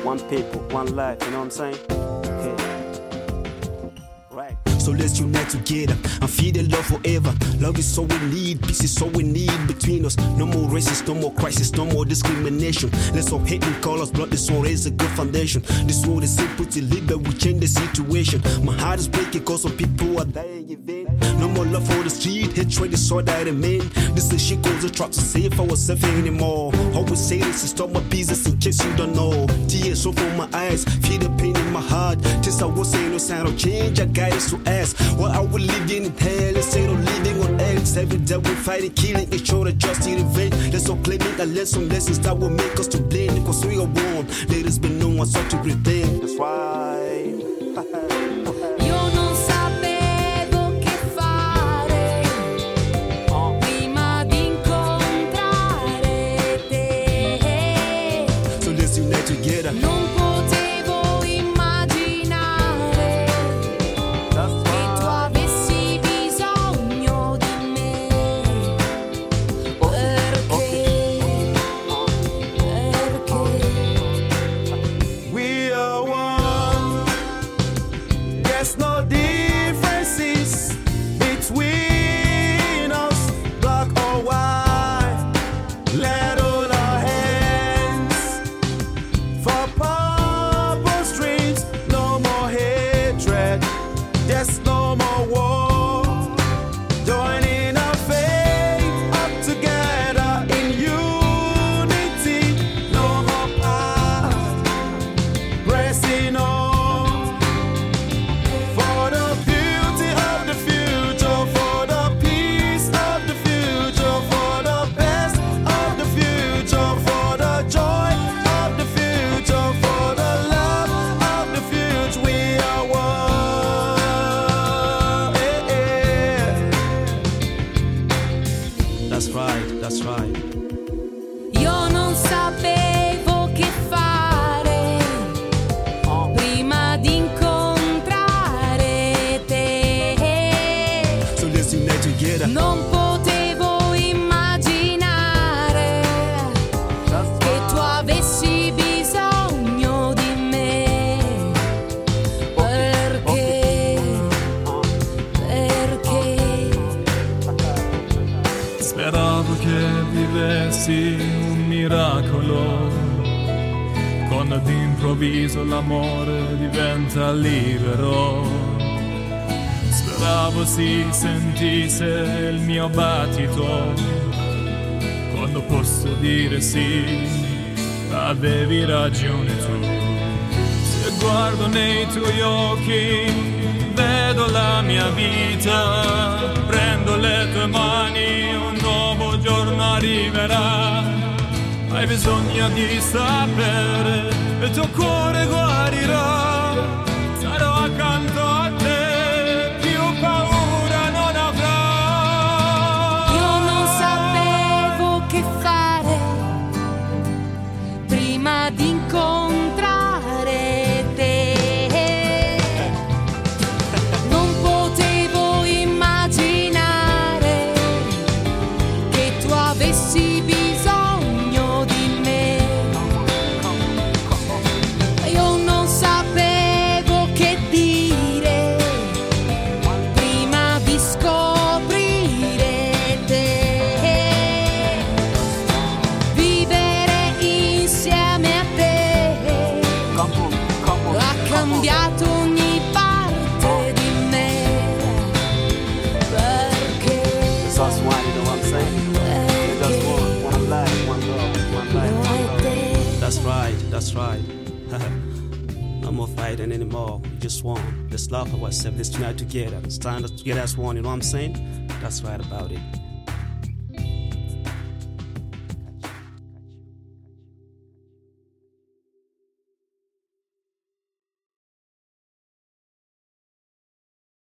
one people, one life, you know what I'm saying? Okay. Right. So let's unite together and feel the love forever. Love is all we need, peace is all we need between us. No more racism, no more crisis, no more discrimination. Let's stop hating colors, blood, this one is a good foundation. This world is simple to live, but we change the situation. My heart is breaking cause some people are dying in vain. No more love for the street, hatred is all that remain. This is shit goes a trap to save ourselves anymore. Always say this is stop my business in case you don't know. Tears roll from my eyes, feel the pain in my heart. Since I was saying no sign of change, I got us to ask, what are we living in hell instead of living on earth? Every day we're fighting, killing each other just in revenge. Let's all claiming and learn some lessons that will make us to blame. Because we are one, there has been no one sought to pretend. That's right. Together. Non potevo immaginare che tu avessi bisogno di me. Perché? We are one. There's no differences between us, black or white. Let all our hands for purple streets, no more hatred, there's no more war. Joining our faith up together in unity, no more past, pressing on for the beauty of the future, for the peace of the future, for the best of the future, for the joy of the future, for the love of the future. We are one. That's right, that's right. Io non sapevo che fare prima di incontrare te. So let's unite together. Non potevo immaginare che tu avessi bisogno di me. Perché? Speravo che vivessi un miracolo, quando d'improvviso l'amore diventa libero. Speravo si sentisse il mio battito, quando posso dire sì, avevi ragione tu. Se guardo nei tuoi occhi, vedo la mia vita, prendo le tue mani, un nuovo giorno arriverà. Hai bisogno di sapere, il tuo cuore guarirà, sarò accanto a te, più paura non avrò. Io non sapevo che fare prima di incontrare te. Non potevo immaginare che tu avessi bisogno di me. Io non sapevo che dire prima di scoprire te. Vivere insieme a te ha cambiato ogni parte di me. Perché? It's us one, you know what I'm saying? Just one life, one love, one life, one love. That's right, that's right. No more fighting anymore. We just won. Let's love ourselves. Let's unite together. Stand us together as one. You know what I'm saying? That's right about it.